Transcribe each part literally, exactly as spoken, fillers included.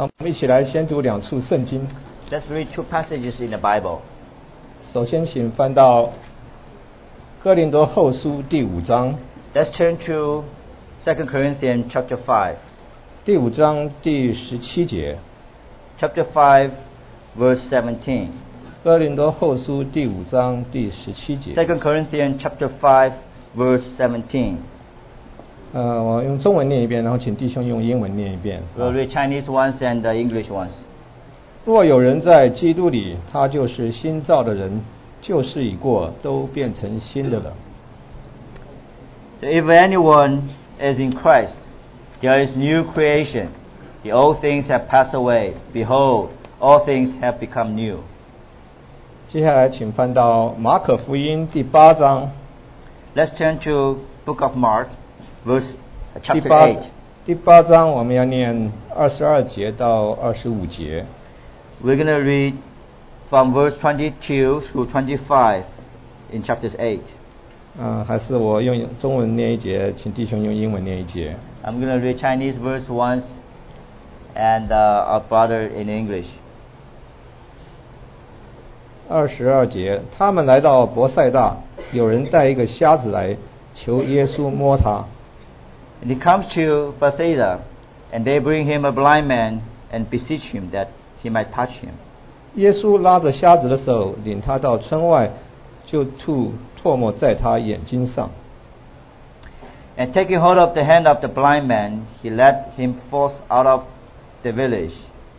我们一起来先读两处圣经。 Let's read two passages in the Bible. 首先，请翻到哥林多后书第五章。 Let's turn to Second Corinthians chapter five. 第五章第十七节。 Chapter five, verse seventeen. 哥林多后书第五章第十七节。 Second Corinthians chapter five, verse seventeen. 呃，我用中文念一遍，然后请弟兄用英文念一遍。 We'll read Chinese ones and the English ones. 若有人在基督里，他就是新造的人，旧事已过，都变成新的了。 So if anyone is in Christ, there is new creation. The old things have passed away. Behold, all things have become new. 接下来，请翻到马可福音第八章。 Let's turn to Book of Mark, verse uh, 第 chapter 八 eight. 第八章我们要念二十二节到二十五节。 We're going to read from verse twenty-two through twenty-five in chapters eight. 啊，还是我用中文念一节，请弟兄用英文念一节。 I'm going to read Chinese verse once and uh, our brother in English. 二十二节，他们来到伯赛大，有人带一个瞎子来，求耶稣摸他。 And he comes to Bethsaida, and they bring him a blind man and beseech him that he might touch him. 耶稣拉着瞎子的手，领他到村外，就吐唾沫在他眼睛上。 And taking hold of the hand of the blind man, he led him forth out of the village.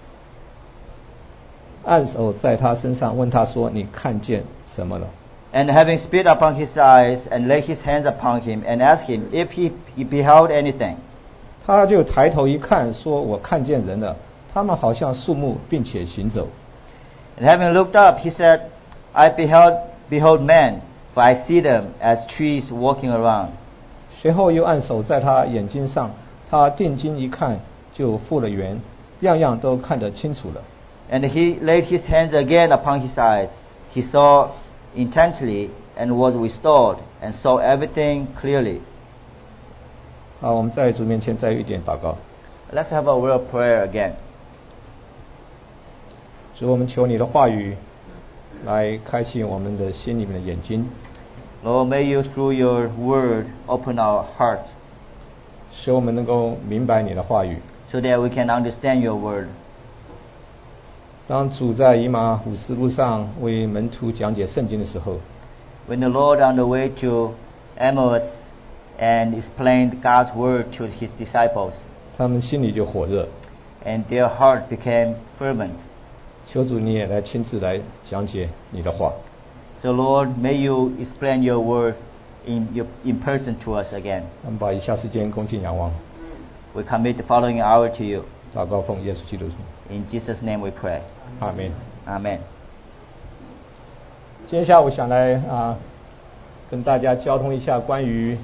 按手在他身上，问他说：“你看见什么了？” And having spit upon his eyes, and laid his hands upon him, and asked him if he, he beheld anything. 他就抬头一看，说：“我看见人了，他们好像树木，并且行走。” And having looked up, he said, I beheld, behold men, for I see them as trees walking around. 随后又按手在他眼睛上，他定睛一看，就复了原，样样都看得清楚了。 And he laid his hands again upon his eyes. He saw intently and was restored, and saw everything clearly. 好，我们在主面前再有一点祷告。 Let's have a word of prayer again. 主，我们求你的话语来开启我们的心里面的眼睛， Lord, may you through your word open our heart, 使我们能够明白你的话语。 so that we can understand your word. 当主在以马五斯路上为门徒讲解圣经的时候， When the Lord on the way to Emmaus and explained God's word to his disciples, 他们心里就火热。 and their heart became fervent. 求主你也来亲自来讲解你的话。 So Lord, may you explain your word in, your, in person to us again. 我们把以下时间恭敬仰望， We commit the following hour to you. 祷告奉耶稣基督名， In Jesus' name we pray. 阿门。 Amen. 今天下午想来啊，跟大家交通一下关于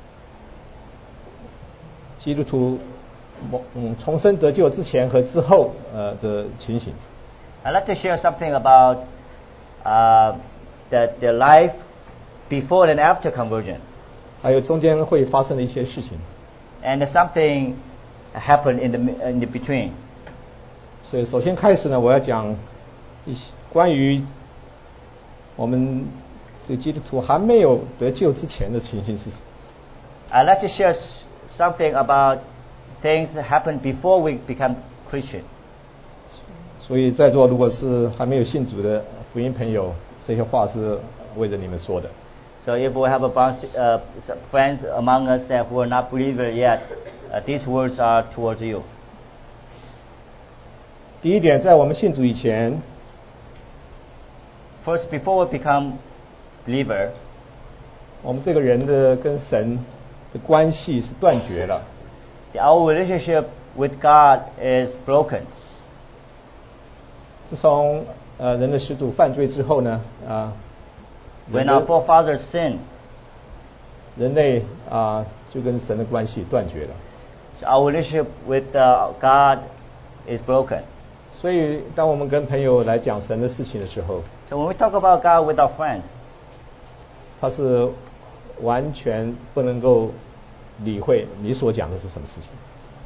基督徒嗯重生得救之前和之后呃的情形。 I'd like to share something about uh, the, the life before and after conversion. 还有中间会发生的一些事情。 And something happened in the, in the between. 所以首先开始呢，我要讲一些关于我们这个基督徒还没有得救之前的情形是什么。 I'd like to share s- something about things that happened before we become Christian. 所以在座如果是还没有信主的福音朋友，这些话是为着你们说的。 So if we have a bunch, uh, some friends among us that who are not believers yet, uh, these words are towards you. 第一点，在我们信主以前， First, before we become believer, 我们这个人的跟神的关系是断绝了。 our relationship with God is broken. 自从呃人的始祖犯罪之后呢，啊、 When 人 our 的 forefathers sinned, 人类啊、就跟神的关系断绝了。 so our relationship with uh, God is broken. 所以当我们跟朋友来讲神的事情的时候， So when we talk about God with our friends, 他是完全不能够理会你所讲的是什么事情。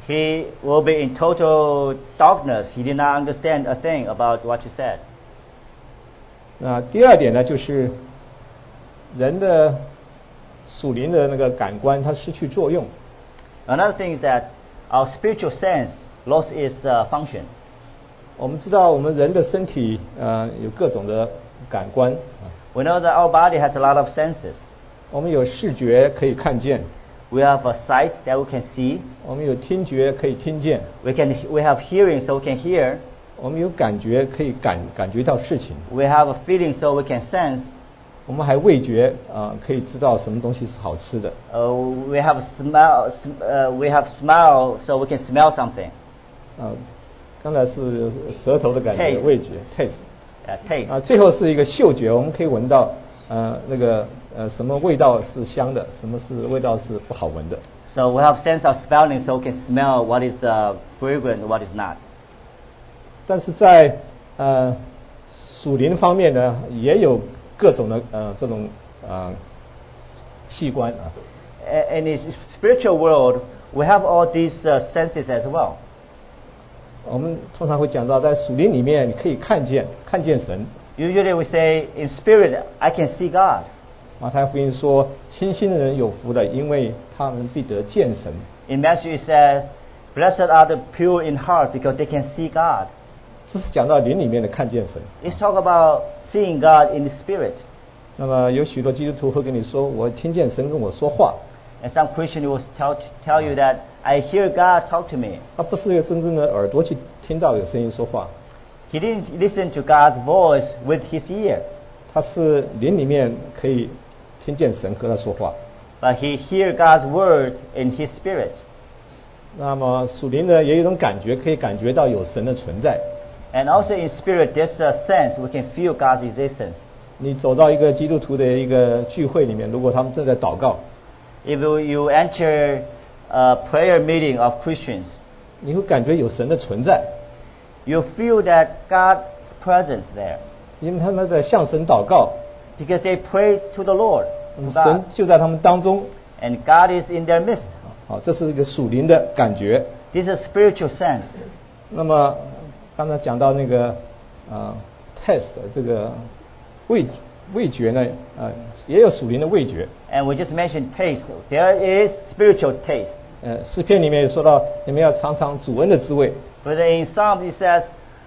he will be in total darkness. He did not understand a thing about what you said. 那第二点呢，就是人的属灵的那个感官它失去作用。 Another thing is that our spiritual sense lost its uh, function. 我们知道我们人的身体呃有各种的感官， We know that our body has a lot of senses. 我们有视觉可以看见， We have a sight that we can see. 我们有听觉可以听见， We can we have hearing so we can hear. 我们有感觉可以感感觉到事情， We have a feeling so we can sense. 我们还味觉啊、呃、可以知道什么东西是好吃的。 Uh, we have smell. Uh, we have smell so we can smell something. 啊、刚才是舌头的感觉， Taste 味觉 taste。 Uh, taste. 啊，最后是一个嗅觉，我们可以闻到呃那个呃什么味道是香的，什么是味道是不好闻的。 So we have sense of smelling so we can smell what is uh, fragrant, what is not. 但是在呃属灵方面呢，也有各种的呃这种呃器官啊。 A- In the spiritual world, we have all these uh, senses as well. 我们通常会讲到，在属灵里面，你可以看见看见神。 Usually we say, in spirit, I can see God. 马太福音说，清心的人有福的，因为他们必得见神。 In Matthew it says, blessed are the pure in heart because they can see God. 这是讲到灵里面的看见神。 It's talk about seeing God in the spirit. 那么有许多基督徒会跟你说，我听见神跟我说话。 And some Christian will tell, tell you that I hear God talk to me. 他不是一个真正的耳朵去听到有声音说话， He didn't listen to God's voice with his ear, 他是灵里面可以听见神和他说话。 but he hear God's words in his spirit. 那么属灵的也有一种感觉，可以感觉到有神的存在。 And also in spirit, there's a sense we can feel God's existence. 你走到一个基督徒的一个聚会里面，如果他们正在祷告， If you, you enter a prayer meeting of Christians, 你会感觉有神的存在， you feel that God's presence there 因为他们在向神祷告， because they pray to the Lord, 那么 to 神 God, 就在他们当中。 and God is in their midst. 好，这是一个属灵的感觉。 This is a spiritual sense. 那么刚才讲到那个呃 test 这个味味觉呢，呃也有属灵的味觉。 And we just mentioned taste. There is spiritual taste. 呃诗篇里面也说到，你们要尝尝主恩的滋味， But in Psalms it says,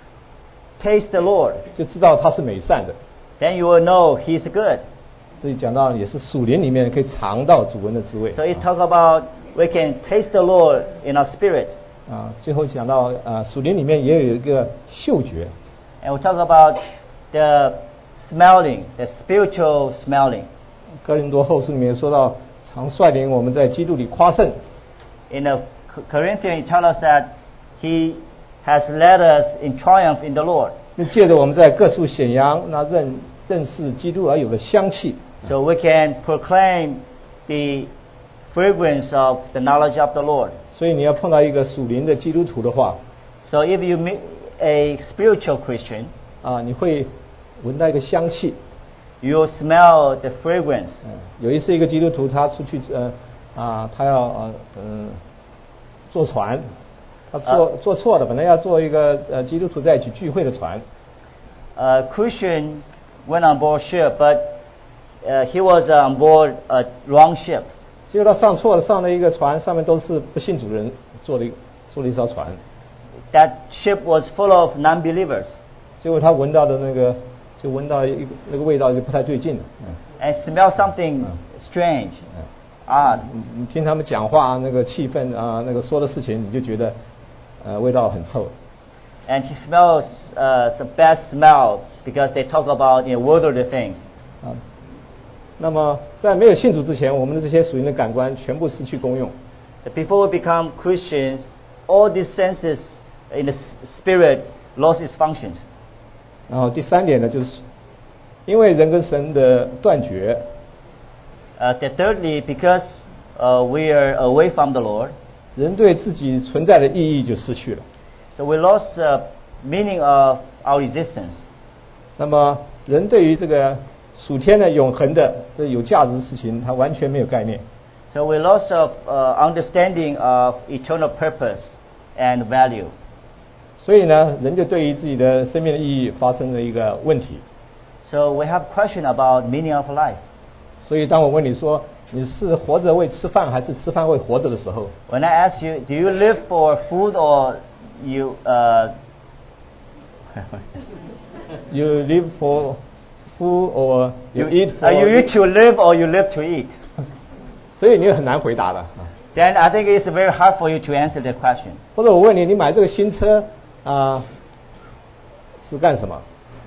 taste the Lord. 就知道他是美善的。 Then you will know He's good. 这里讲到也是属灵里面可以尝到主恩的滋味。 So it talk about we can taste the Lord in our spirit. 啊，最后讲到啊，属灵里面也有一个嗅觉。 And we talk about the smelling, the spiritual smelling. 哥林多后书里面说到，常率领我们在基督里夸胜。 In the Corinthians, it tells us that He has led us in triumph in the Lord. 那借着我们在各处显扬那认认识基督而有的香气。 So we can proclaim the fragrance of the knowledge of the Lord. 所以你要碰到一个属灵的基督徒的话， So if you meet a spiritual Christian, 啊，你会闻到一个香气。 you'll smell the fragrance. 嗯，有一次一个基督徒他出去呃啊，他要呃嗯、坐船，他坐、 啊坐错了，本来要坐一个呃基督徒在一起聚会的船， A Christian went on board ship, but uh, he was on board a wrong ship. 结果他上错了，上了一个船，上面都是不信主人坐了一坐了一艘船， That ship was full of non-believers, 结果他闻到的那个就闻到一个那个味道就不太对劲了，嗯 and smelled something strange, 嗯。 odd. 你你听他们讲话那个气氛啊，那个说的事情，你就觉得呃味道很臭。 And he smells uh, some bad smell because they talk about you know, worldly things. 啊，那么在没有信主之前，我们的这些属灵的感官全部失去功用。 So before we become Christians, all these senses in the s- spirit lost its functions. 然后第三点呢，就是因为人跟神的断绝， Uh, that thirdly, because uh, we are away from the Lord, 人对自己存在的意义就失去了。 so we lost the meaning of our existence. 那么人对于这个属天的永恒的这有价值的事情，他完全没有概念。 So we lost of uh, understanding of eternal purpose. and value. 所以呢，人就对于自己的生命的意义发生了一个问题。 So we have question about meaning of life. 所以当我问你说你是活着为吃饭还是吃饭为活着的时候 When I ask you, do you live for food or you uh, you live for food or you, you eat for uh, you eat to live or you live to eat? 所以你很难回答的。 Then I think it's very hard for you to answer the question. 或者我问你，你买这个新车啊、是干什么？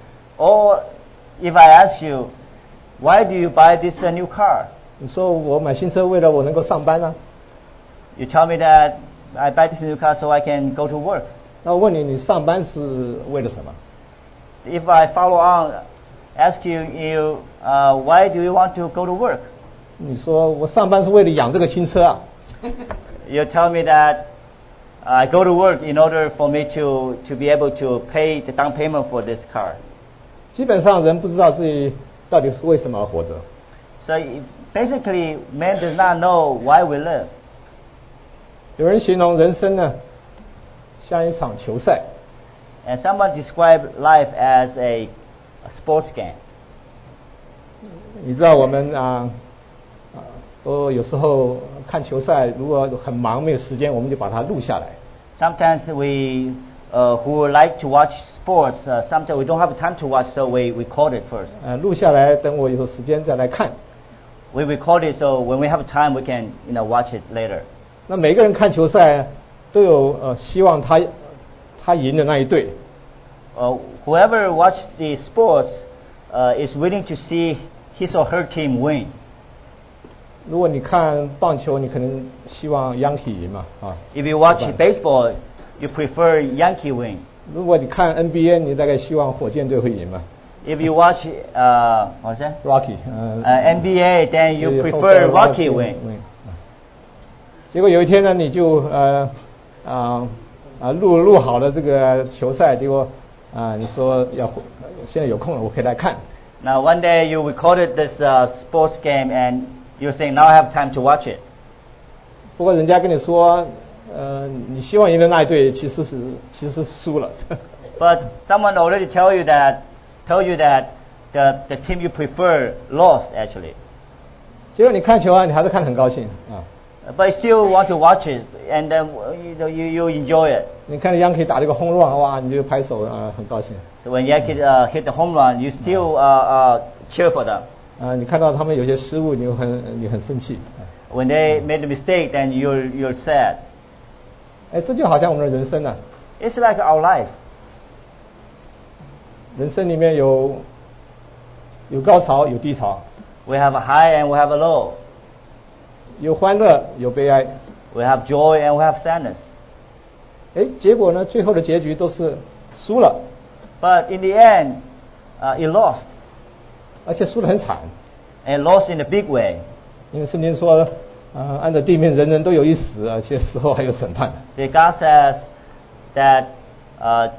Or if I ask you, why do you buy this uh, new car? 你说我买新车为了我能够上班呢、 You tell me that I buy this new car so I can go to work. 那我问你，你上班是为了什么？ If I follow on asking you, uh, why do you want to go to work? 你说我上班是为了养这个新车啊。 You tell me that I go to work in order for me to, to be able to pay the down payment for this car. 基本上人不知道自己到底是为什么而活着。 So basically, man does not know why we live. 有人形容人生呢，像一场球赛。 And someone described life as a, a sports game. 你知道我们啊啊都有时候看球赛，如果很忙没有时间，我们就把它录下来。 Sometimes we uh, who like to watch sports, uh, sometimes we don't have time to watch, so we record it first. 呃，录下来，等我有时间再来看。 We record it so when we have time, we can you know watch it later. 那每个人看球赛都有呃希望他他赢的那一队。 Uh, whoever watch the sports uh, is willing to see his or her team win. 如果你看棒球，你可能希望 Yankee 赢嘛啊。 If you watch 对吧 baseball, you prefer Yankee win. 如果你看 N B A， 你大概希望火箭队会赢嘛 If you watch uh, what's that? ？Rocky， 呃、 Uh, N B A, then you 你 prefer 后 Rocky win. 啊结果有一天呢，你就呃啊啊录录好了这个球赛，结果啊你说要现在有空了，我可以来看。 Now one day you recorded this uh, sports game and you're saying now I have time to watch it. 不过人家跟你说，呃，你希望赢的那一队其实是其实输了。 But someone already tell you that, tell you that the the team you prefer lost actually. 结果你看球啊，你还是看得很高兴啊。 But you still want to watch it, and then you know, you, you enjoy it. 你看 Yankee 打这个轰乱，哇，你就拍手啊，很高兴。 So when Yankee uh, hit the home run, you still uh, uh, cheer for them. 啊，你看到他们有些失误，你就很你很生气。 When they made a mistake, then you're you're sad. 哎，这就好像我们的人生啊， It's like our life. 人生里面有有高潮，有低潮， We have a high and we have a low. 有欢乐，有悲哀。 We have joy and we have sadness. 哎，结果呢，最后的结局都是输了， But in the end, uh, it lost. 而且输得很惨。 And lost in a big way. 因为圣经说，啊、按着地面人人都有一死，而且死后还有审判。 The God says that uh,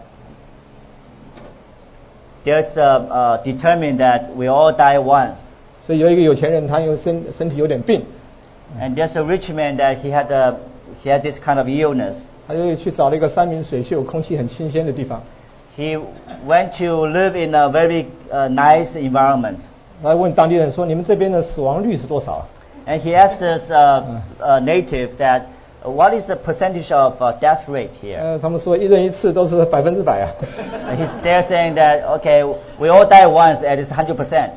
there's uh, uh, determined that we all die once. 所以有一个有钱人，他因为身身体有点病， And there's a rich man that he had a, he had this kind of illness. 他就去找了一个山明水秀、空气很清鲜的地方。 He went to live in a very uh, nice environment. 来问当地人说：“你们这边的死亡率是多少？” And he asked this uh, uh, native that, uh, what is the percentage of uh, death rate here? 呃，他们说一人一次都是百分之百啊。 And he's, they're saying that, okay, we all die once and it's one hundred percent.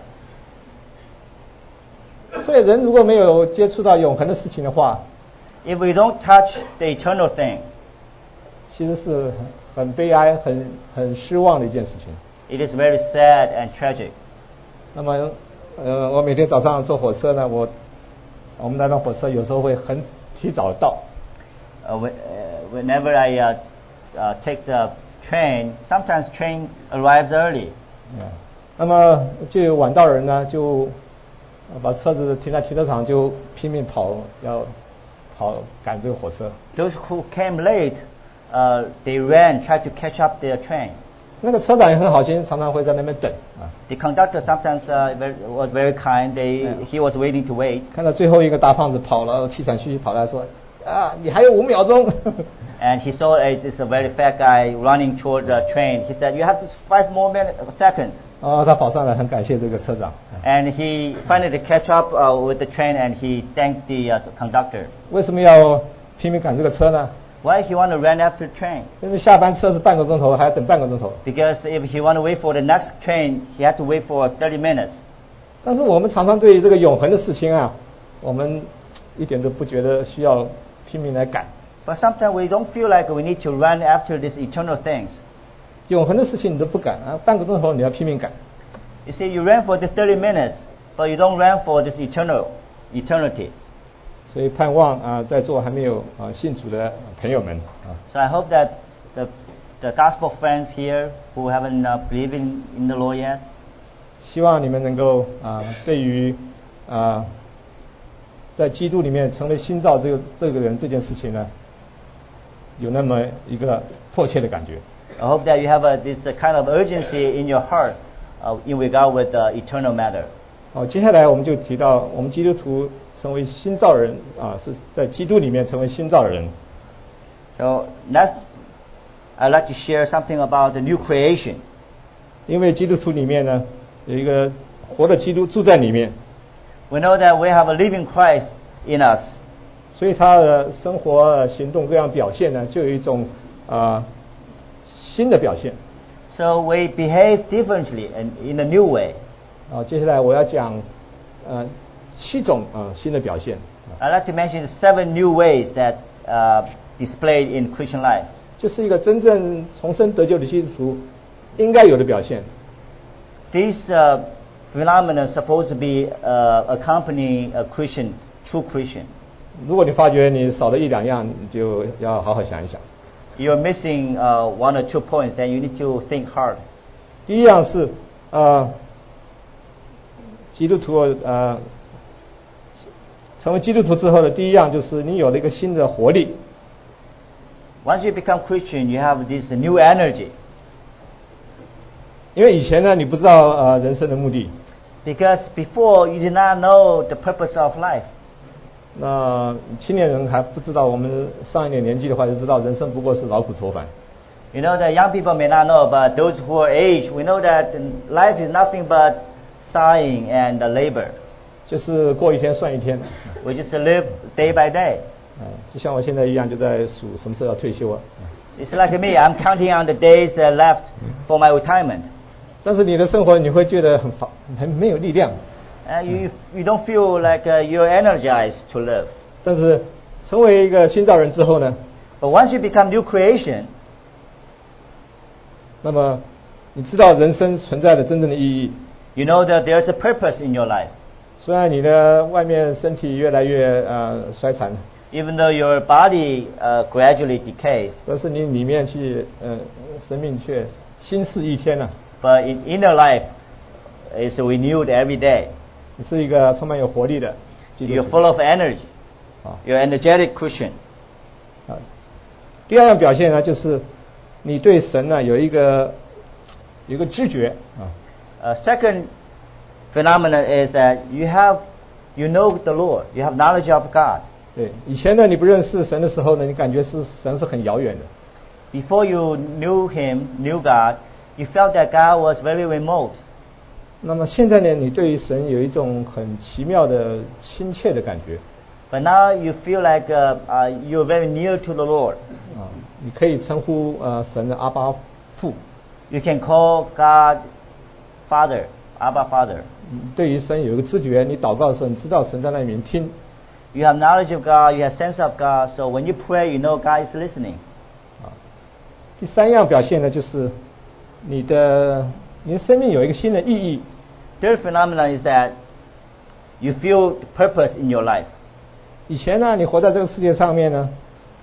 所以人如果没有接触到永恒的事情的话， If we don't touch the eternal thing, 其实是很悲哀、很很失望的一件事情。 it is very sad and tragic. 那么，呃，我每天早上坐火车呢，我我们那辆火车有时候会很提早到。 Uh, whe- uh, whenever I uh, uh, take the train, sometimes train arrives early. 嗯，那么就有晚到人呢，就呃把车子停在停车场，就拼命跑，要跑赶这个火车。 Those who came late, uh, they ran, tried to catch up their train. 那个车长也很好心，常常会在那边等啊。 The conductor sometimes uh, very, was very kind. They, Yeah. he was waiting to wait. 看到最后一个大胖子跑了，气喘吁吁跑来说：“啊，你还有五秒钟。” And he saw a, this a very fat guy running toward the train. He said, "You have just five more minutes, seconds." 哦，他跑上来，很感谢这个车长。 And he finally catch up uh, with the train, and he thanked the uh, conductor. 为什么要拼命赶这个车呢？ Why he want to run after the train? 因为下班车是半个钟头，还要等半个钟头。 Because if he want to wait for the next train, he had to wait for thirty minutes. 但是我们常常对于这个永恒的事情啊，我们一点都不觉得需要拼命来赶。 But sometimes we don't feel like we need to run after these eternal things. 永恒的事情你都不赶啊，半个钟头你要拼命赶。 You see, you run for the thirty minutes, but you don't run for this eternal eternity. 所以盼望啊，在座还没有啊信主的朋友们啊， So I hope that the the gospel friends here who haven't uh, believed in, in the Lord yet, 希望你们能够啊，对于啊，在基督里面成为新造这个这个人这件事情呢，有那么一个迫切的感觉。 I hope that you have a, this uh, kind of urgency in your heart uh, in regard with the eternal matter. 好，接下来我们就提到我们基督徒成为新造人啊，是在基督里面成为新造人。 So next, I'd like to share something about the new creation. 因为基督徒里面呢有一个活的基督住在里面， We know that we have a living Christ in us. 所以他的生活、行动各样表现呢，就有一种啊新的表现。 So we behave differently and in a new way. 啊，接下来我要讲呃七种啊新的表现。 I'd like to mention seven new ways that uh, displayed in Christian life. 就是一个真正重生得救的基督徒应该有的表现。 These uh, phenomena are supposed to be uh, accompanying a Christian, true Christian. 如果你发觉你少了一两样，你就要好好想一想。 You're missing uh, one or two points, then you need to think hard. 第一样是呃基督徒呃成为基督徒之后的第一样就是你有了一个新的活力。 Once you become Christian, you have this new energy. 因为以前呢你不知道呃人生的目的， Because before you did not know the purpose of life. 那青年人还不知道，我们上一点年纪的话就知道人生不过是劳苦愁烦。 You know that young people may not know, but those who are aged, we know that life is nothing but sighing and labor. 就是过一天算一天。 We just live day by day. 嗯，就像我现在一样，就在数什么时候要退休啊。 It's like me, I'm counting on the days uh, left for my retirement. 但是你的生活你会觉得很乏很没有力量。 Uh, you, you don't feel like uh, you're energized to live. 但是成为一个新造人之后呢， But once you become new creation, 那么你知道人生存在的真正的意义。 you know that there's a purpose in your life. 虽然你的外面身体越来越呃衰残， Even though your body uh, gradually decays, 但是你里面去呃生命却新似一天呢、啊。 but in inner life is renewed every day. 你是一个充满有活力的基督 You're 徒 full of energy. 啊。 You're an energetic Christian. 啊，第二样表现呢，就是你对神呢有一个有一个知觉啊。 Uh, second phenomenon is that you have, you know the Lord. You have knowledge of God. 对，以前呢你不认识神的时候呢，你感觉是神是很遥远的。 Before you knew Him, knew God, you felt that God was very remote. 那么现在呢，你对于神有一种很奇妙的亲切的感觉 But now you feel like uh, uh, you're very near to the Lord. 啊，你可以称呼呃神的阿爸父。 You can call God Father, Abba Father. 对于神有一个知觉，你祷告的时候，你知道神在那里面听。 You have knowledge of God, you have sense of God, so when you pray, you know God is listening. 啊，第三样表现呢，就是你的你的生命有一个新的意义。 Third phenomenon is that you feel purpose in your life. 以前呢，你活在这个世界上面呢，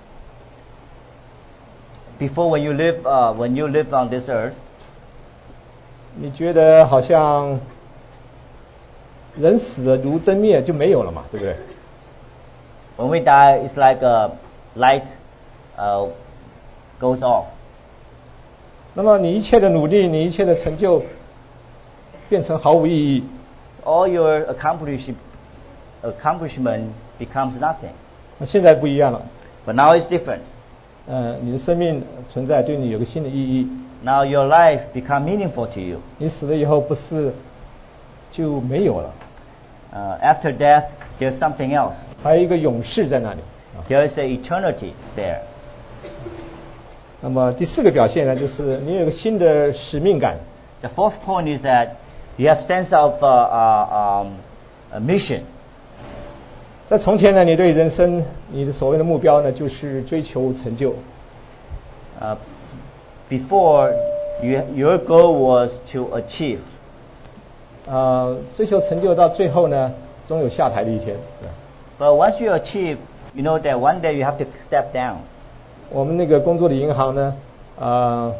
Before, when you live, uh, when you live on this earth, 你觉得好像人死了如灯灭就没有了嘛，对不对？ when we die, it's like a light uh, goes off. 那么你一切的努力，你一切的成就，变成毫无意义。 All your accomplish, accomplishment becomes nothing. 那现在不一样了， But now it's different. 呃，你的生命存在对你有个新的意义。 Now your life become meaningful to you. 你死了以后不是就没有了。 Uh, after death, there's something else. 还有一个永世在那里。 There is an eternity there. 那么第四个表现呢，就是你有个新的使命感。 The fourth point is that you have sense of uh, uh, um, a mission. 在从前呢，你对人生你的所谓的目标呢，就是追求成就。 Uh, before, you, your goal was to achieve. 啊，追求成就到最后呢，总有下台的一天。 But once you achieve, you know that one day you have to step down. 我们那个工作的银行呢，啊、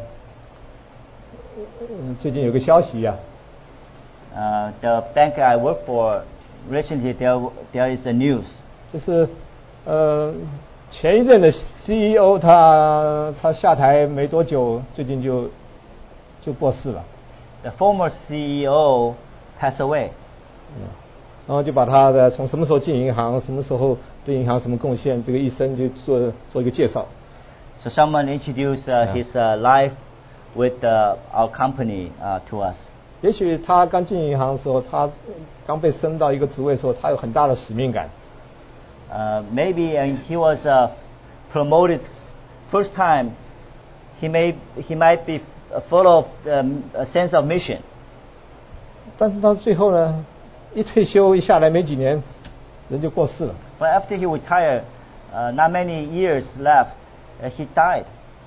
呃，最近有个消息呀、 啊。Uh, the bank I work for recently there there is a news. 就是呃前一任的 C E O 他他下台没多久，最近就就过世了。 The former C E O passed away. 嗯，然后就把他的从什么时候进银行，什么时候对银行什么贡献，这个一生就做做一个介绍。 So someone introduced uh, yeah. his uh, life with uh, our company uh, to us. 也许他刚进银行的时候，他刚被升到一个职位的时候，他有很大的使命感。 Uh, maybe uh, he was uh, promoted first time. He may he might be full of um, a sense of mission. 但是到最后呢，一退休一下来没几年，人就过世了。 But after he retired, uh, not many years left, uh, he died.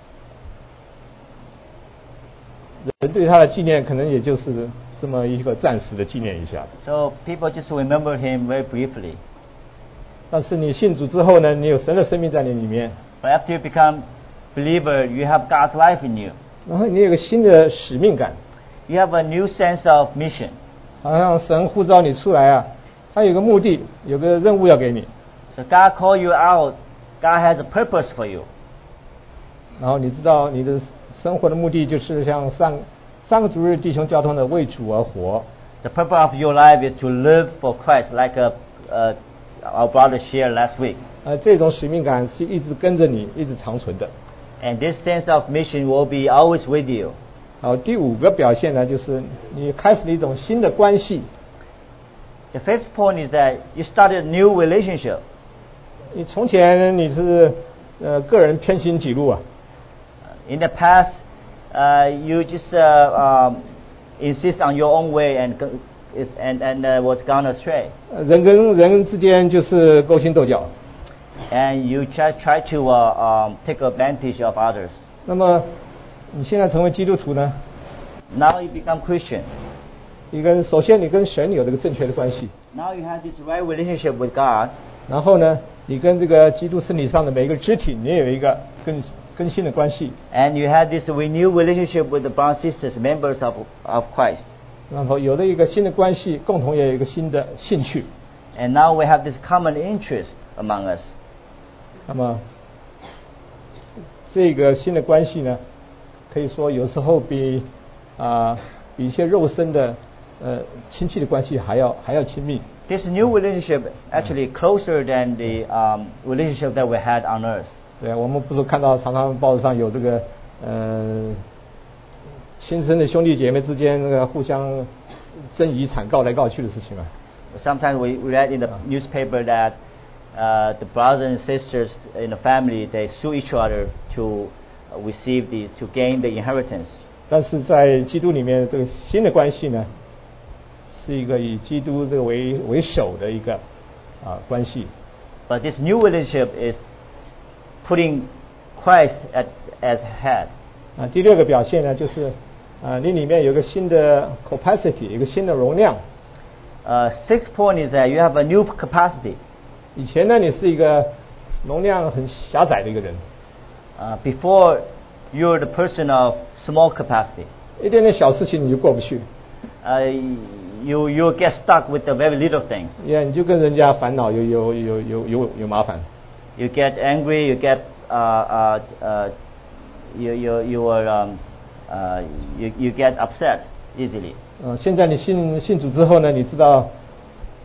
人对他的纪念可能也就是这么一个暂时的纪念一下子。 So people just remember him very briefly. 但是你信主之后呢，你有神的生命在你里面。 But after you become believer, you have God's life in you. 然后你有个新的使命感。 You have a new sense of mission. 好像神呼召你出来啊，他有个目的，有个任务要给你。 So God call you out. God has a purpose for you. 然后你知道你的生活的目的就是像上上个主日弟兄交通的为主而活。 The purpose of your life is to live for Christ, like a, uh, our brother shared last week. 呃，这种使命感是一直跟着你，一直长存的。 And this sense of mission will be always with you. 好，第五个表现呢，就是你开始了一种新的关系。 The fifth point is that you started a new relationship. 你从前你是呃个人偏行己路啊。 In the past, uh, you just uh, um, insist on your own way and and and uh, was gone astray. 人跟人之间就是勾心斗角。 And you try try to uh, um, take advantage of others. 那么你现在成为基督徒呢？ Now you become Christian. 你跟首先你跟神有这个正确的关系。 Now you have this right relationship with God. 然后呢，你跟这个基督身体上的每一个肢体，你也有一个更更新的关系。 And you have this renewed relationship with the brothers and sisters, members of of Christ. 然后有了一个新的关系，共同也有一个新的兴趣。 And now we have this common interest among us. 那么这个新的关系呢，可以说有时候比啊、呃、比一些肉身的呃亲戚的关系还要还要亲密。 This new relationship actually closer than the um, relationship that we had on earth. 对，我们不是看到常常报纸上有这个呃亲生的兄弟姐妹之间那个互相争遗产、告来告去的事情吗？ Sometimes we read in the newspaper that uh, the brothers and sisters in the family they sue each other to receive the to gain the inheritance. 但是在基督里面，这个新的关系呢，是一个以基督这个为为首的一个啊关系。 But this new relationship is putting Christ as as head. 啊，第六个表现呢，就是啊，你里面有个新的 capacity， 一个新的容量。 Uh, sixth point is that you have a new capacity. 以前呢，你是一个容量很狭窄的一个人。 Uh, before, you're the person of small capacity. 一点点小事情你就过不去。 Uh, you you get stuck with the very little things. Yeah， 你就跟人家烦恼，有有有有有有麻烦。 You get angry. You get uh uh uh you you you are um uh you you get upset easily. 呃，现在你信信主之后呢，你知道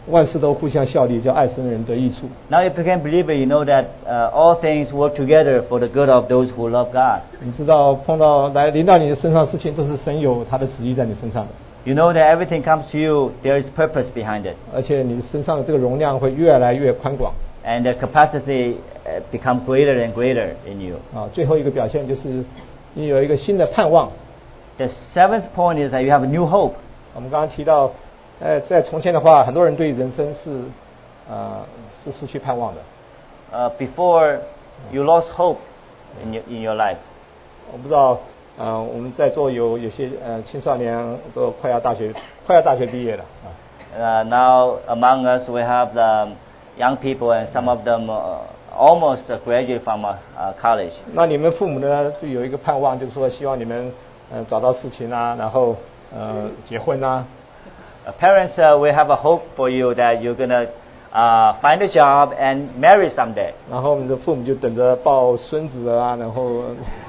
万事都互相效力，叫爱生的人得益处。 Now you became believer, you know that uh, all things work together for the good of those who love God. 你知道碰到来临到你的身上的事情，都是神有他的旨意在你身上的， You know that everything comes to you, there is purpose behind it. 而且你身上的这个容量会越来越宽广。 And the capacity uh, become greater and greater in you. 啊，最后一个表现就是你有一个新的盼望。 The seventh point is that you have a new hope. 我们刚刚提到，呃，在从前的话，很多人对人生是，呃，是失去盼望的。 Uh, before, you lost hope in your, in your life. 我不知道，呃，我们在座有有些呃青少年都快要大学快要大学毕业了啊。 Uh, now among us we have the young people and some of them uh, almost graduate from uh, uh, college. 那你们父母呢，就有一个盼望，就是说希望你们呃找到事情啊，然后呃结婚啊。 Uh, parents, uh, we have a hope for you that you're gonna uh, find a job and marry someday. 然后我们的父母就等着抱孙子啊，然后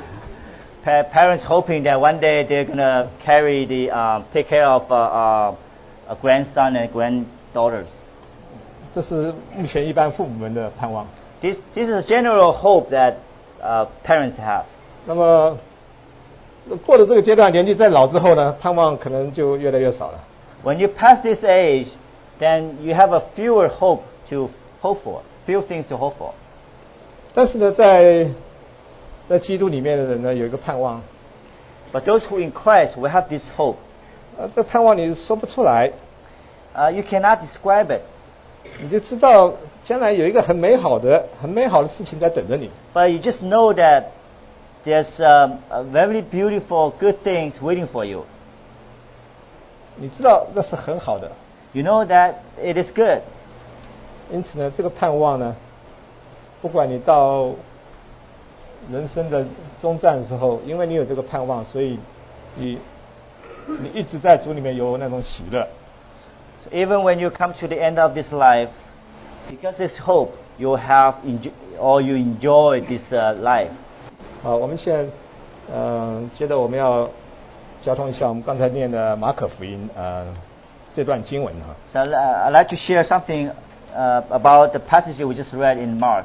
Pa- parents hoping that one day they're gonna carry the um, take care of uh, uh, a grandson and granddaughters. 这是目前一般父母们的盼望。 This this is a general hope that uh, parents have. 那么过了这个阶段，年纪再老之后呢，盼望可能就越来越少了。 When you pass this age, then you have a fewer hope to hope for, few things to hope for. 但是呢，在在基督里面的人呢，有一个盼望， But those who in Christ will have this hope. 呃，这盼望你说不出来， Uh, you cannot describe it, 你就知道将来有一个很美好的、很美好的事情在等着你。 but you just know that there's um, a very beautiful, good things waiting for you. 你知道那是很好的， You know that it is good. 因此呢，这个盼望呢，不管你到人生的终站的时候，因为你有这个盼望，所以你你一直在主里面有那种喜乐。 So even when you come to the end of this life, because it's hope, you have enjo- or you enjoy this uh, life. 好，我们现在呃，接着我们要交通一下我们刚才念的马可福音呃这段经文哈。 So uh, I'd like to share something uh, about the passage we just read in Mark.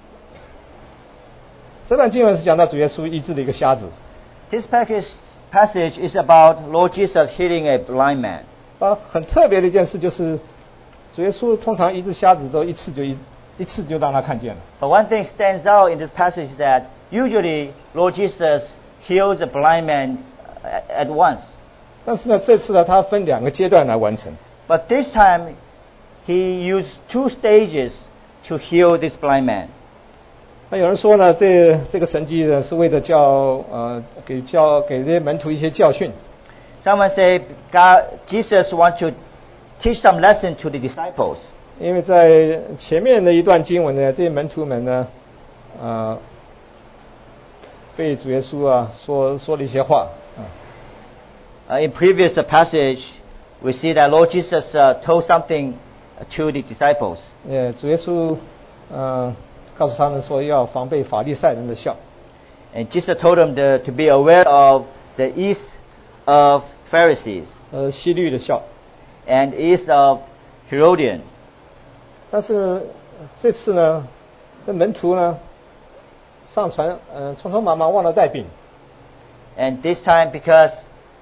这段经文是讲到主耶稣医治了一个瞎子， This package, passage is about Lord Jesus healing a blind man. 啊，很特别的一件事就是，主耶稣通常医治瞎子都一次就一一次就让他看见了。 But one thing stands out in this passage is that usually Lord Jesus heals a blind man at, at once. 但是呢，这次呢，他分两个阶段来完成。 But this time, he used two stages to heal this blind man. 那有人说呢，这这个神迹呢是为了教呃给教给这些门徒一些教训。 Someone say God, Jesus wants to teach some lesson to the disciples. 因为在前面的一段经文呢，这些门徒们呢，呃，被主耶稣啊说说了一些话啊。 Uh, in previous uh, passage, we see that Lord Jesus uh, told something to the disciples. 呃，主耶稣呃告诉他们说要防备法利赛人的笑。 And Jesus told them the, to be aware of the east of Pharisees 呃，希律的笑。 and east of Herodian. 但是这次呢，那门徒呢上船，呃，匆匆忙忙忘了带饼。 And this time, because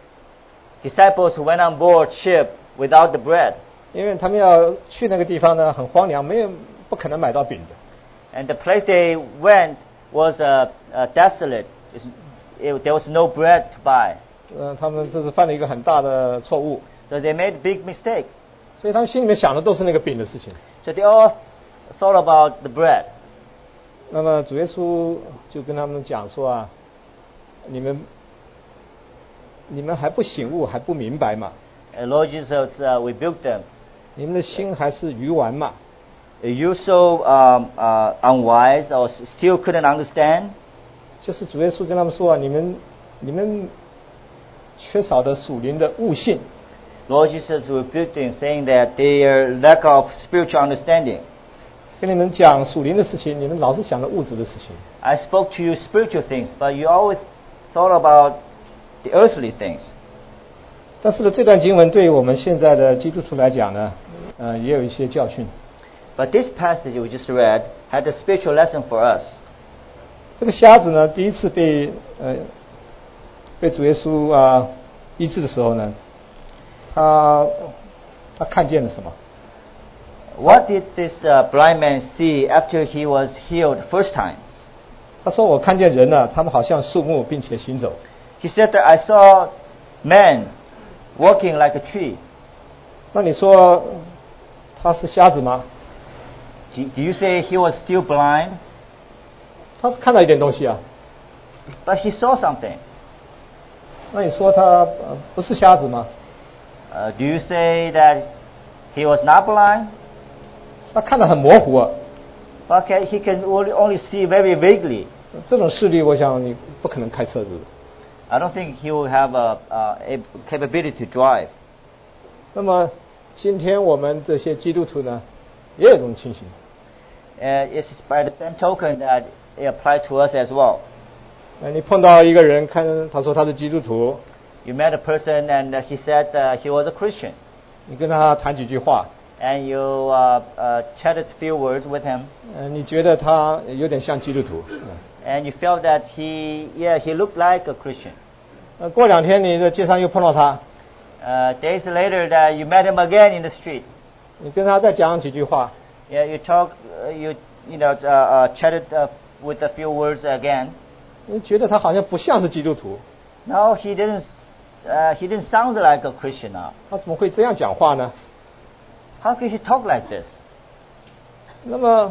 disciples went on board ship without the bread, 因为他们要去那个地方呢，很荒凉，没有不可能买到饼的。 and the place they went was uh, uh, desolate. It's, it, there was no bread to buy. 呃，他们这是犯了一个很大的错误， So they made a big mistake. 所以他们心里面想的都是那个饼的事情。 So they all thought about the bread. 那么主耶稣就跟他们讲说啊，你们你们还不醒悟，还不明白嘛？ And Lord Jesus uh, rebuked them. 你们的心还是愚顽嘛？ Are you so um, uh, unwise or s- still couldn't understand? 就是主耶稣跟他们说啊，你们你们缺少的属灵的悟性。 Lord Jesus rebuked them, saying that their lack of spiritual understanding. 跟你们讲属灵的事情，你们老是想着物质的事情。 I spoke to you spiritual things, but you always thought about the earthly things. 但是呢，这段经文对于我们现在的基督徒来讲呢，呃，也有一些教训。 But this passage we just read had a spiritual lesson for us. 这个瞎子呢，第一次被呃被主耶稣啊医治的时候呢，他他看见了什么？ What did this uh, blind man see after he was healed first time? 他说：“我看见人呢，他们好像树木，并且行走。” He said that I saw men walking like a tree. 那你说他是瞎子吗？ Do, do you say he was still blind? 他是看到一点东西啊。 But he saw something. 那你说他、呃、不是瞎子吗？ Uh, do you say that he was not blind? 他看得很模糊啊。 But can, he can only, only see very vaguely. 这种视力，我想你不可能开车子的。 I don't think he will have a, a, a capability to drive. 那么今天我们这些基督徒呢，也有这种情形。 Uh, it's by the same token that it applies to us as well. 呃，你碰到一个人，看他说他是基督徒， You met a person and uh, he said uh, he was a Christian. 你跟他谈几句话， And you uh, uh, chatted a few words with him. 呃，你觉得他有点像基督徒，嗯 And you felt that he, yeah, he looked like a Christian. 呃，过两天你在街上又碰到他， Uh, days later that you met him again in the street. 你跟他再讲几句话， Yeah, you talk, uh, you, you know, uh, uh, chatted uh, with a few words again. 你觉得他好像不像是基督徒， No, he didn't, uh, he didn't sound like a Christian now. 他怎么会这样讲话呢？ How could he talk like this? 那么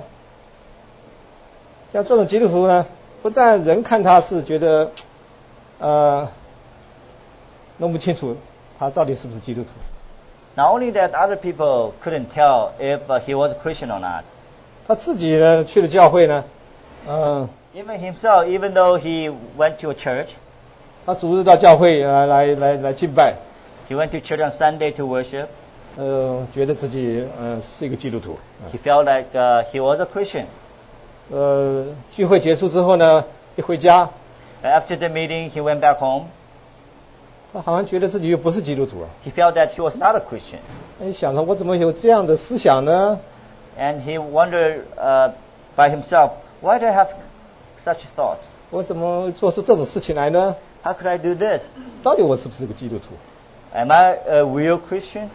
像这种基督徒呢，不但人看他是觉得，呃，弄不清楚他到底是不是基督徒， Not only that other people couldn't tell if uh, he was a Christian or not. 他自己呢去了教会呢，嗯、 Even himself, even though he went to a church, 他主日到教会来来来来敬拜， he went to church on Sunday to worship. 呃，觉得自己呃是一个基督徒， He felt like uh, he was a Christian. 呃，聚会结束之后呢，一回家， After the meeting, he went back home. 他好像觉得自己又不是基督徒啊， He felt that he was not a Christian. 你想着我怎么有这样的思想呢？ And he wondered uh, by himself, why do I have such a thought? 我怎么做出这种事情来呢？ How could I do this? 到底我是不是个基督徒？ Am I a real Christian?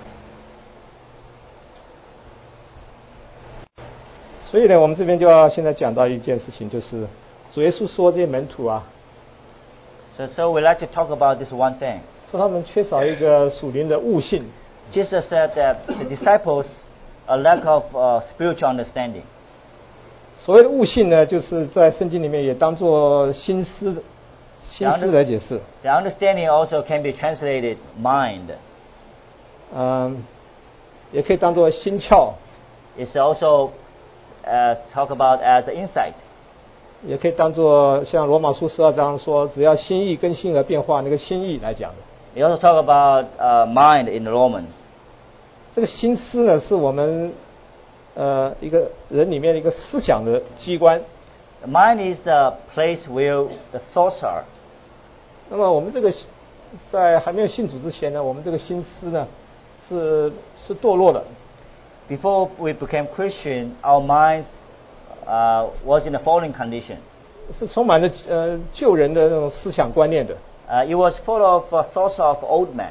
所以呢，我们这边就要现在讲到一件事情，就是主耶稣说这些门徒啊， So, so we like to talk about this one thing. 说他们缺少一个属灵的悟性。 Jesus said that the disciples a lack of uh, spiritual understanding. 所谓的悟性呢，就是在圣经里面也当作心思、心思来解释。 The understanding also can be translated mind. 嗯，也可以当作心窍， It's also uh, talk about as insight. 也可以当作像罗马书十二章说，只要心意更新而变化，那个心意来讲的。 We also talk about uh, mind in Romans. 这个心思呢，是我们呃一个人里面的一个思想的机关。 The mind is the place where the thoughts are. 那么我们这个在还没有信主之前呢，我们这个心思呢是是堕落的。 Before we became Christian, our minds uh, was in a fallen condition. 是充满了呃旧人的那种思想观念的。 Uh, it was full of uh, thoughts of old men.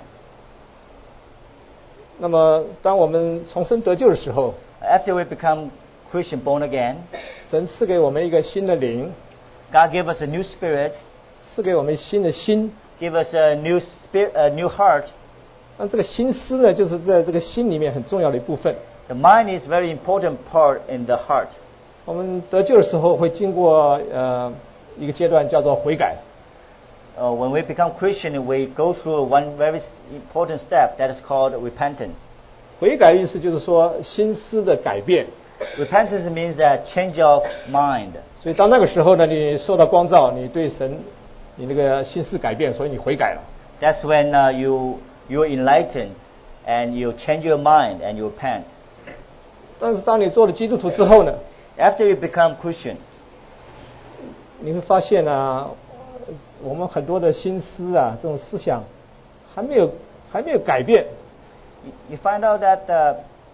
那么当我们重生得救的时候， After we become Christian, born again, 神赐给我们一个新的灵， God gave us a new spirit, 赐给我们新的心。 gave us a new spirit, a new heart. 那这个心思呢，就是在这个心里面很重要的一部分。 The mind is very important part in the heart. 我们得救的时候会经过呃一个阶段叫做悔改。 Uh, when we become Christian, we go through one very important step that is called repentance. 悔改的意思就是说心思的改变。 Repentance means that change of mind. 所以到那个时候呢，你受到光照，你对神，你那个心思改变，所以你悔改了。 That's when uh, you you are enlightened and you change your mind and you repent. 但是当你做了基督徒之后呢， After you become Christian, 你会发现啊，我们很多的心思啊，这种思想还没有还没有改变。 You find out that uh,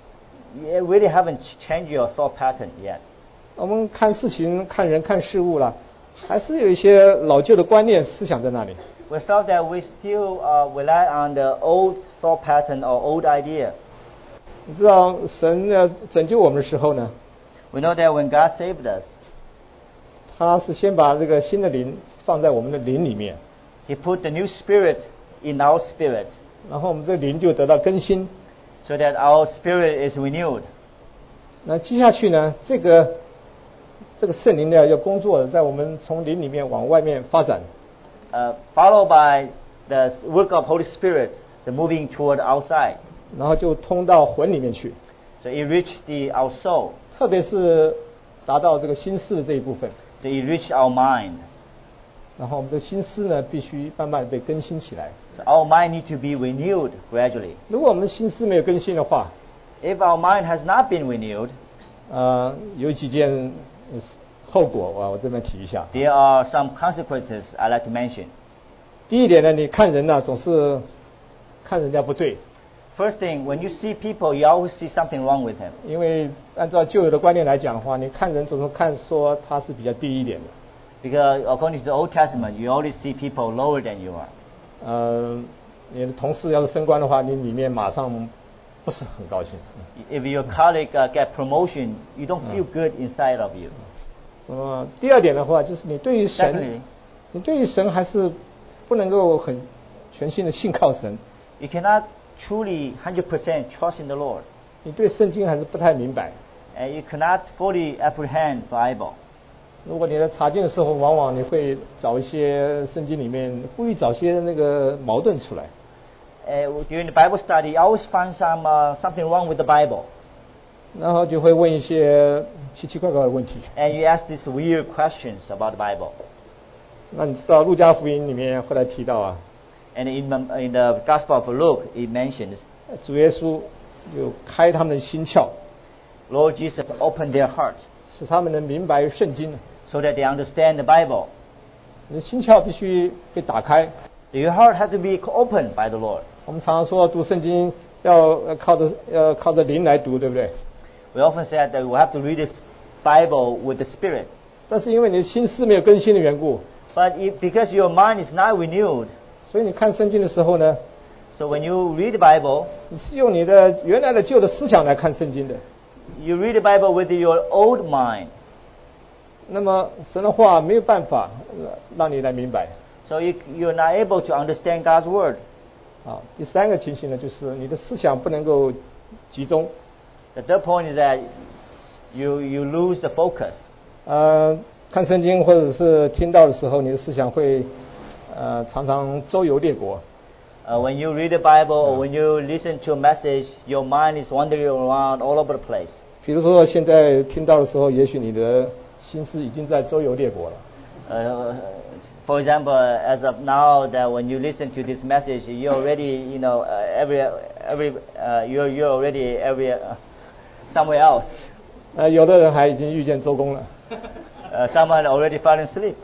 you really haven't changed your thought pattern yet. 我们看事情、看人、看事物了，还是有一些老旧的观念、思想在那里。 We felt that we still uh, rely on the old thought pattern or old idea. 你知道神要拯救我们的时候呢， We know that when God saved us, 他是先把这个新的灵放在我们的灵里面， He put the new spirit in our spirit, 然后我们这灵就得到更新。 so that our spirit is renewed. 那接下去呢，这个这个圣灵呢要工作，在我们从灵里面往外面发展。 Uh, followed by the work of Holy Spirit, the moving toward outside. 然后就通到魂里面去， So it reached the, our soul. 特别是达到这个心思的这一部分。 So it reached our mind. 然后我们这个心思呢，必须慢慢被更新起来。 So our mind needs to be renewed gradually. 如果我们心思没有更新的话， If our mind has not been renewed, 呃，有几件呃后果啊，我这边提一下。 there are some consequences I'd like to mention. 第一点呢，你看人呢，总是看人家不对， First thing, when you see people, you always see something wrong with them. 因为按照旧有的观念来讲的话，你看人总是看说他是比较低一点的。 Because according to the Old Testament, you always see people lower than you are. 呃，你的同事要是升官的话，你里面马上不是很高兴。 If your colleague uh, get promotion, you don't feel good inside of you. 那么第二点的话，就是你对于 Secondly, 神，你对于神还是不能够很全心的信靠神， you cannot truly one hundred percent trust in the Lord. 你对圣经还是不太明白。 And you cannot fully apprehend Bible. 如果你在查经的时候，往往你会找一些圣经里面故意找些那个矛盾出来。 Uh, during the Bible study, you always find some uh, something wrong with the Bible. 然后就会问一些奇奇怪怪的问题。 And you ask these weird questions about the Bible. 那你知道路加福音里面后来提到啊， And in, the- in the Gospel of Luke, it mentioned, 主耶稣就开他们的心窍， Lord Jesus opened their heart 使他们能明白圣经。 so that they understand the Bible. 你的心窍必须被打开。 Your heart has to be opened by the Lord. 我们常常说读圣经要呃靠着要靠着灵来读，对不对？ We often say that we have to read this Bible with the Spirit. 但是因为你的心思没有更新的缘故， But if, because your mind is not renewed, 所以你看圣经的时候呢， so when you read the Bible, 你是用你的原来的旧的思想来看圣经的。 you read the Bible with your old mind. 那么神的话没有办法呃让你来明白。 So you, you're not able to understand God's Word. 啊，第三个情形呢，就是你的思想不能够集中。 The third point is that you, you lose the focus. 呃，看圣经或者是听到的时候，你的思想会呃常常周游列国。 Uh, when you read the Bible or when you listen to a message, your mind is wandering around all over the place. 比如说现在听到的时候，也许你的心思已经在周游列国了。 Uh, for example, as of now, that when you listen to this message, you're already, you know, uh, every, every, uh, you're, you're already every, uh, somewhere else. 呃，有的人还已经遇见周公了。 Uh, someone already fell asleep.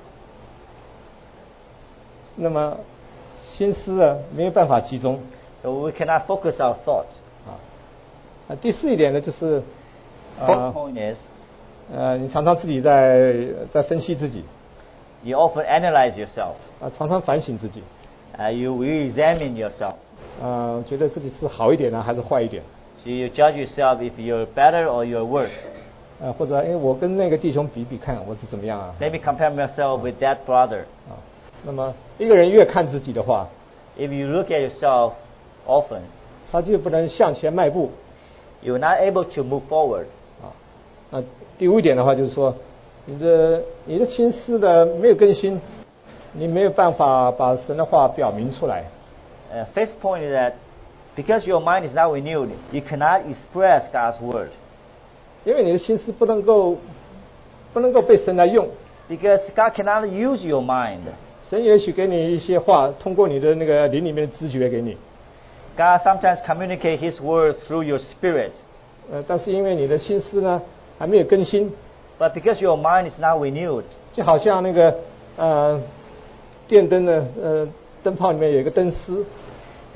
那么心思啊没有办法集中。 So we cannot focus our thought. 啊，啊，第四一点呢，就是 Fourth 呃 point is, 呃，你常常自己在在分析自己， you often analyze yourself. 啊，常常反省自己， Uh, you re-examine yourself. 啊，觉得自己是好一点呢，还是坏一点？ So you judge yourself if you're better or you're worse. 呃，或者哎，我跟那个弟兄比比看，我是怎么样啊？ Let me compare myself with that brother. 啊，那么一个人越看自己的话， If you look at yourself often, 他就不能向前迈步。 you're not able to move forward. 啊，那第五一点的话就是说，你的你的心思的没有更新，你没有办法把神的话表明出来。 Uh, fifth point is that because your mind is not renewed, you cannot express God's word. 因为你的心思不能够不能够被神来用， Because God cannot use your mind. 神也许给你一些话，通过你的那个灵里面的知觉给你， God sometimes communicates His word through your spirit. 呃，但是因为你的心思呢还没有更新， But because your mind is not renewed, 就好像那个呃电灯的呃灯泡里面有一个灯丝，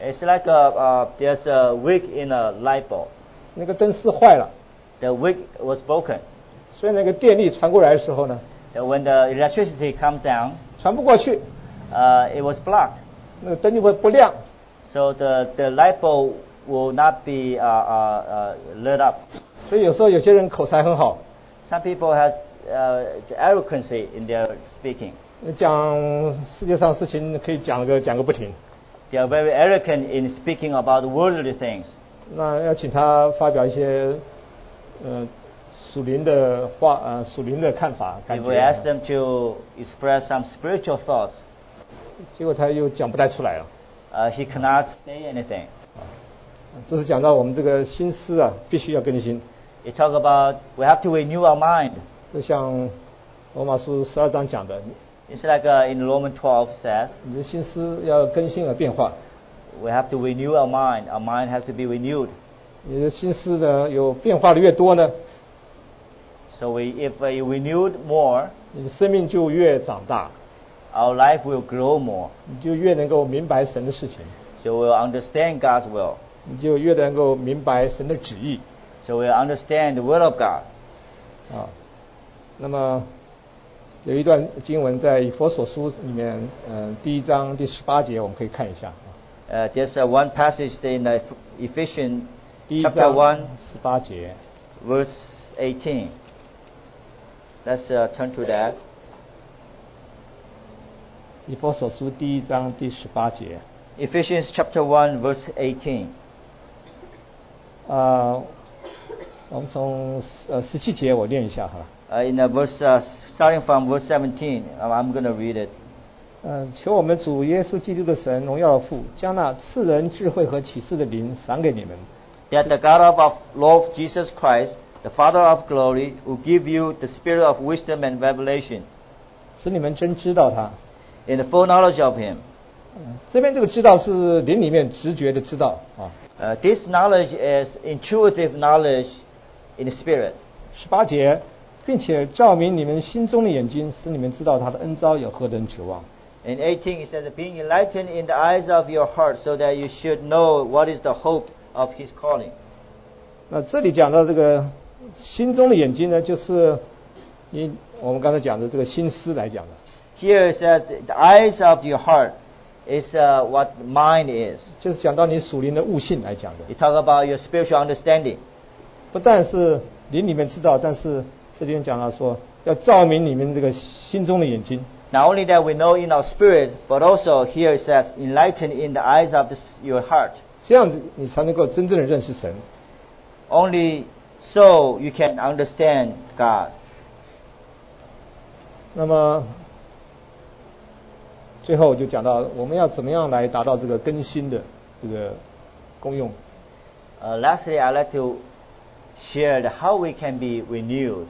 It's like a, uh, there's a wick in a light bulb. 那个灯丝坏了， The wick was broken. 所以那个电力传过来的时候呢， Uh, When the electricity comes down, 传不过去， uh, it was blocked. 那个灯就会不亮。 So the, the light bulb will not be uh, uh, uh, lit up. 所以有时候有些人口才很好， Some people have uh, eloquency in their speaking. 讲世界上事情可以讲个讲个不停。 They are very eloquent in speaking about worldly things. 那要请他发表一些呃属灵的话，呃属灵的看法，感 If we 觉 ask，them to express some spiritual thoughts, 结果他又讲不太出来了。 uh, he cannot say anything. 这是讲到我们这个心思啊，必须要更新。 He talk about we have to renew our mind. 就像罗马书十二章讲的， It's like uh, in Romans twelve says, 你的心思要更新而变化。 we have to renew our mind. Our mind has to be renewed. 你的心思呢有变化的越多呢， So we, if we renewed more, 你的生命就越长大， our life will grow more. 你就越能够明白神的事情， So we'll understand God's will. 你就越能够明白神的旨意 So we'll understand the will of God. 啊。那么有一段经文在以弗所书里面，嗯、呃，第一章第十八节，我们可以看一下。 Uh, there's uh, one passage in uh, Ephesians 第一 chapter 章 one, 十八节， verse eighteen. Let's uh, turn to that. 以弗所书第一章第十八节。 Ephesians chapter one, verse eighteen. 啊、我们从呃十七节我念一下好了。 Uh, in uh, verse, uh, starting from verse seventeen, uh, I'm going to read it. 嗯，求我们主耶稣基督的神，荣耀的父，将那赐人智慧和启示的灵赏给你们， That the God of our Lord Jesus Christ, the Father of glory, will give you the spirit of wisdom and revelation 使你们真知道他。 in the full knowledge of Him. 嗯，这边这个知道是灵里面直觉的知道啊。 Uh, this knowledge is intuitive knowledge in the spirit. 十八节，并且照明你们心中的眼睛，使你们知道他的恩召有何等指望。 In eighteen, it says, being enlightened in the eyes of your heart, so that you should know what is the hope of His calling. 那这里讲到这个心中的眼睛呢，就是你我们刚才讲的这个心思来讲的。 Here it says, the eyes of your heart is uh, what mind is. 就是讲到你属灵的悟性来讲的， You talk about your spiritual understanding. 不但是灵里面知道，但是这里面讲到说要照明你们这个心中的眼睛。 Not only that we know in our spirit, but also here it says, enlightened in the eyes of this, your heart. 这样子你才能够真正的认识神。 Only so you can understand God. 那么最后就讲到我们要怎么样来达到这个更新的这个功用。 Uh, lastly, I'd like to share the, how we can be renewed.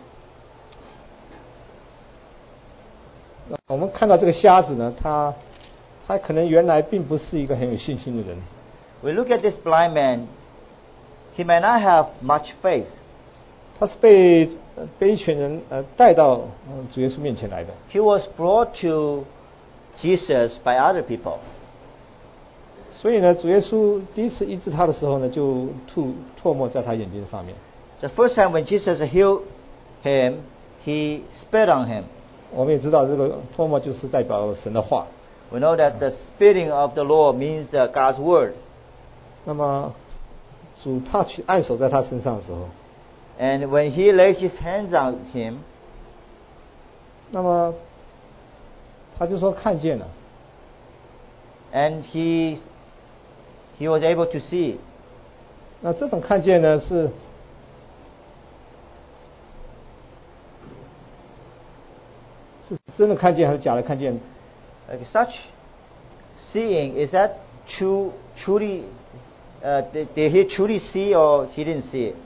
那我们看到这个瞎子呢，他他可能原来并不是一个很有信心的人。 We look at this blind man. He may not have much faith. 他是被呃被一群人呃带到呃主耶稣面前来的。 He was brought to Jesus by other people. 所以呢，主耶稣第一次医治他的时候呢，就吐唾沫在他眼睛上面。 The first time when Jesus healed him, he spit on him. 我们也知道这个唾沫就是代表神的话。 We know that the spitting of the Lord means uh, God's word. 那么主他去按手在他身上的时候， And when he laid his hands on him, 那么他就说看见了。 and he he was able to see. 那这种看见呢，是是真的看见还是假的看见？ Like such seeing, is that true? Truly, uh, did, did he truly see or he didn't see it?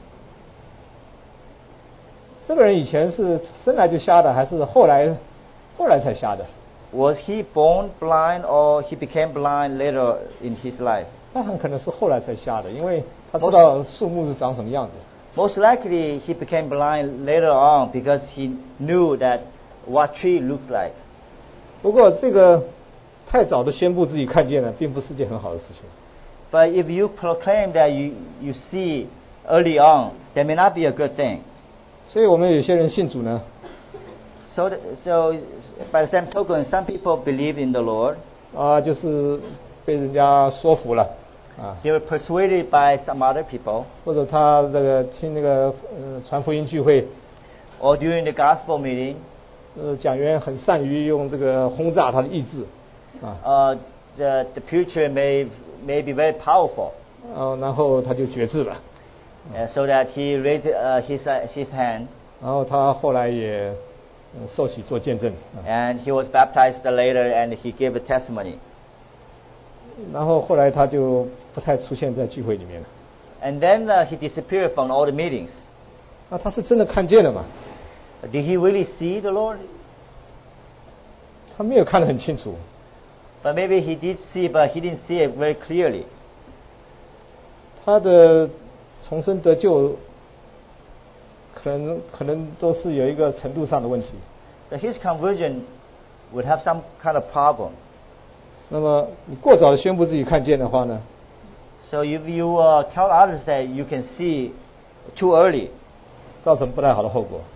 这个人以前是生来就瞎的，还是后来后来才瞎的？ Was he born blind or he became blind later in his life? 那很可能是后来才瞎的，因为他知道树木是长什么样子。 Most likely he became blind later on because he knew that what tree looked like. 不过这个太早的宣布自己看见了，并不是件很好的事情。 But if you proclaim that you, you see early on, that may not be a good thing. 所以我们有些人信主呢， So, th- so by the same token, some people believe in the Lord. 啊，就是被人家说服了，啊， They were persuaded by some other people, 或者他这个听那个呃传福音聚会， or during the gospel meeting, 呃讲员很善于用这个轰炸他的意志，啊， uh, the, the preacher may, may be very powerful, 呃，然后他就决志了， uh, so that he raised uh, his, uh, his hand, 然后他后来也、呃受洗做见证，啊 and he was baptized later, and he gave a testimony. 然后后来他就不太出现在聚会里面了。 And then uh, he disappeared from all the meetings. 那他是真的看见了嘛？ Did he really see the Lord? 他没有看得很清楚， But maybe he did see, but he didn't see it very clearly. 他的重生得救，可能可能都是有一个程度上的问题。 So his conversion would have some kind of problem. 那么你过早的宣布自己看见的话呢， So if you uh, tell others that you can see too early, 造成不太好的后果。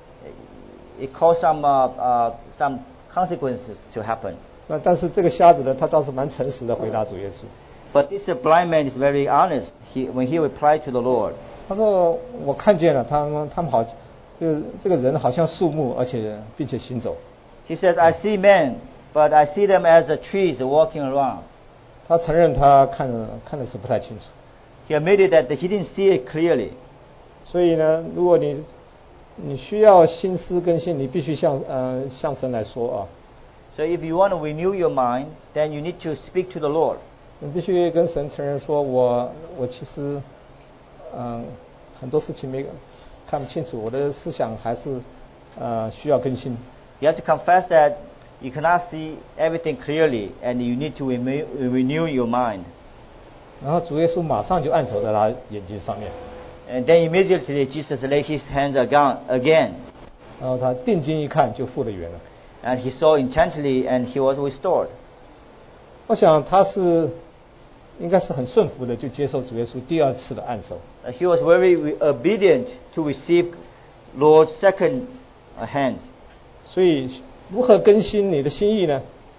it caused some uh, uh, some consequences to happen. 那但是这个瞎子呢，他倒是蛮诚实的回答主耶稣。 But this uh, blind man is very honest. He, when he replied to the Lord, 他说：“我看见了，他们他们好，这个这个人好像树木，而且并且行走。” he said, "I see men, but I see them as uh, trees walking around." 他承认他看的看的是不太清楚。 He admitted that he didn't see it clearly. 所以呢，如果你你需要心思更新，你必须向呃向神来说啊， So if you want to renew your mind, then you need to speak to the Lord. 你必须跟神承认说，我我其实嗯、呃、很多事情没看不清楚，我的思想还是呃需要更新。 You have to confess that you cannot see everything clearly, and you need to renew, renew your mind. 然后主耶稣马上就按手在他眼睛上面， And then immediately Jesus laid his hands again, again, 然后他定睛一看就复了原了。 and he saw intently, and he was restored. 我想他是应该是很顺服的，就接受主耶稣第二次的按手。 Uh, He was very re- obedient to receive Lord's second uh, hands. 所以如何更新你的心意呢？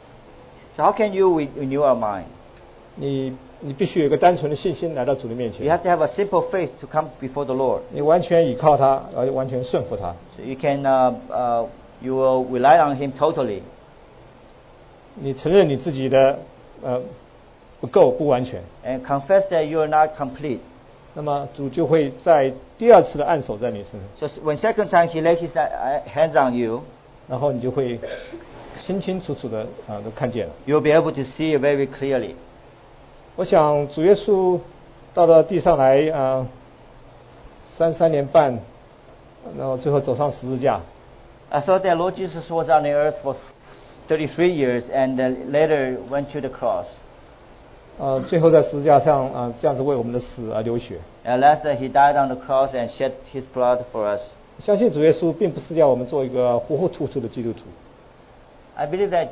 So how can you re- renew our mind? 你你必须有一个单纯的信心来到主的面 You 前， have to have a simple faith to come before the Lord. 你完全倚靠他，而完全顺服他。 So you can, uh, uh, you will rely on Him totally. 你承认你自己的呃不够不完全， And confess that you are not complete. 那么主就会在第二次的按手在你身上， So s- when second time He laid His uh, hands on you, 然后你就会清清楚楚的啊、都看见了。 you'll be able to see very clearly. 我想主耶稣到了地上来啊、三三年半，然后最后走上十字架， I thought that Lord Jesus was on the earth for thirty-three years and uh, later went to the cross. 呃，最后在十字架上啊、这样子为我们的死而流血。 At last uh, He died on the cross and shed His blood for us. 相信主耶稣并不是要我们做一个糊糊涂涂的基督徒， I believe that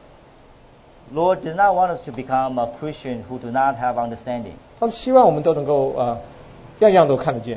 Lord does not want us to become a Christian who do not have understanding. 他是希望我们都能够啊、样样都看得见，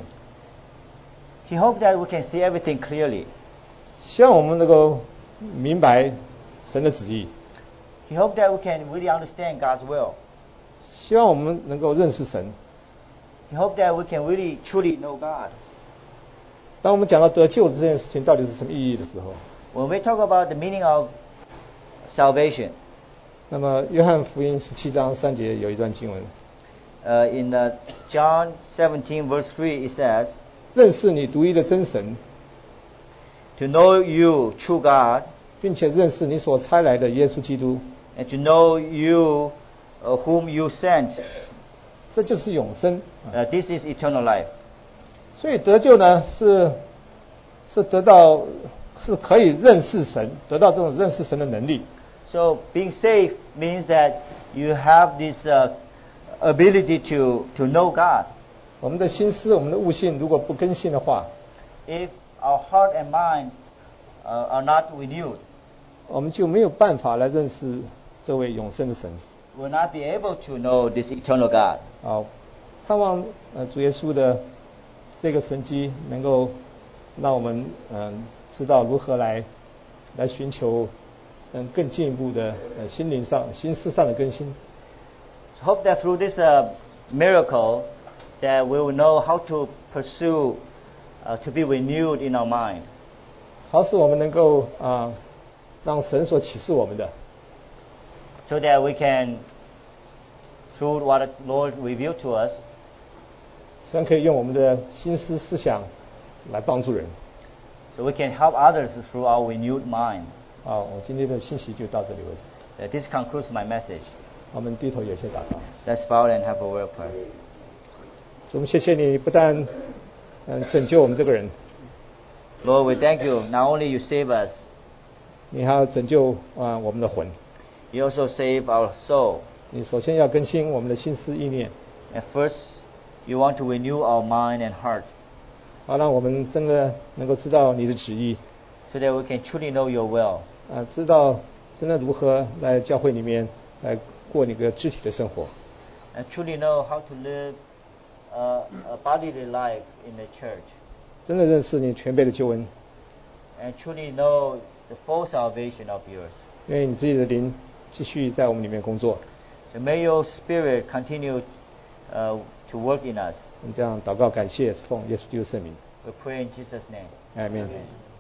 He hoped that we can see everything clearly. 希望我们能够明白神的旨意， He hoped that we can really understand God's will. 希望我们能够认识神。 He hoped that we can really truly know God. 当我们讲到得救这件事情到底是什么意义的时候， When we talk about the meaning of salvation, 那么约翰福音十七章三节有一段经文， uh, in uh, John seventeen verse three it says, 认识你独一的真神， to know you, true God, 并且认识你所差来的耶稣基督， and to know you uh, whom you sent. 这就是永生。 Uh, this is eternal life. 所以得救呢，是是得到是可以认识神，得到这种认识神的能力。 So being saved means that you have this uh, ability to, to know God. 我们的心思、我们的悟性如果不更新的话， If our heart and mind uh, are not renewed, 我们就没有办法来认识这位永生的神。 will not be able to know this eternal God. 好，盼望呃主耶稣的这个神迹能够让我们嗯、呃、知道如何来来寻求嗯更进一步的呃心灵上心思上的更新。 So hope that through this uh, miracle that we will know how to pursue uh, to be renewed in our mind. 好使我们能够啊、呃、让神所启示我们的。 So that we can, through what the Lord revealed to us, 神可以用我们的心思思想来帮助人。 so we can help others through our renewed mind. 好，我今天的信息就到这里为止。 Uh, this concludes my message. 我们低头有些祷告。 Let's bow and have a word of prayer. 主，我们谢谢你，不但嗯、呃、拯救我们这个人， Lord, we thank you. Not only you save us, 你还要拯救啊、呃、我们的魂。 you also save our soul. 你首先要更新我们的心思意念， And first, you want to renew our mind and heart, 好让我们真的能够知道你的旨意， so that we can truly know your will, 啊、知道真的如何来教会里面来过你个肢体的生活， and truly know how to live uh, a bodily life in the church, 真的认识你全备的救恩， and truly know the full salvation of yours. 因为你自己的灵继续在我们里面工作。 So may your Spirit continue uh, to work in us. 我们这样祷告感谢，奉耶稣基督圣名， We pray in Jesus' name. 阿门。 Amen.